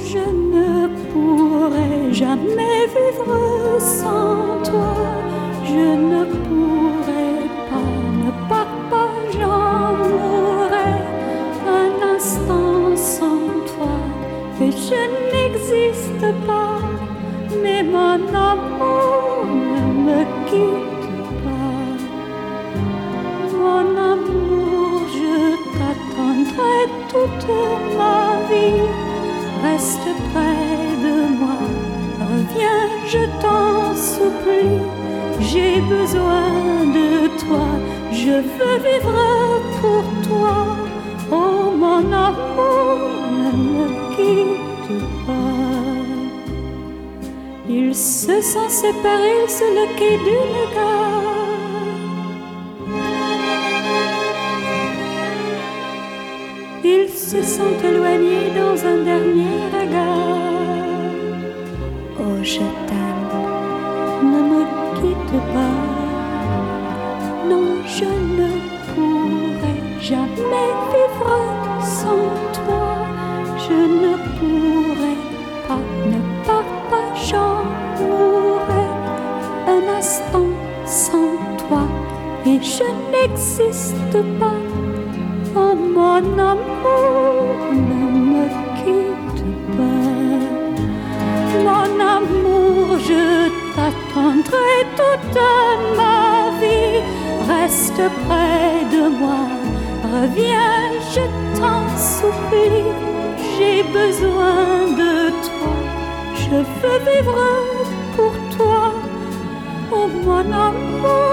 je ne pourrai jamais vivre sans toi. Je ne pourrai pas, ne pars pas, j'en mourrai un instant sans toi. Et je n'existe pas, mais mon amour ne me quitte pas. Mon amour, je t'attendrai toute ma vie. Reste près de moi, reviens, je t'en supplie. J'ai besoin de toi, je veux vivre pour toi. Oh mon amour, ne me quitte pas. Ils se sont séparés sur le quai d'une gare. Ils se sont éloignés dans un dernier regard. Oh, je t'aime, ne me quitte pas. Non, je ne pourrai jamais vivre sans toi. Je ne pourrai pas, ne pars pas, j'en mourrai un instant sans toi. Et je n'existe pas. Oh mon amour, ne me quitte pas. Mon amour, je t'attendrai toute ma vie. Reste près de moi, reviens, je t'en supplie. J'ai besoin de toi, je veux vivre pour toi. Oh mon amour,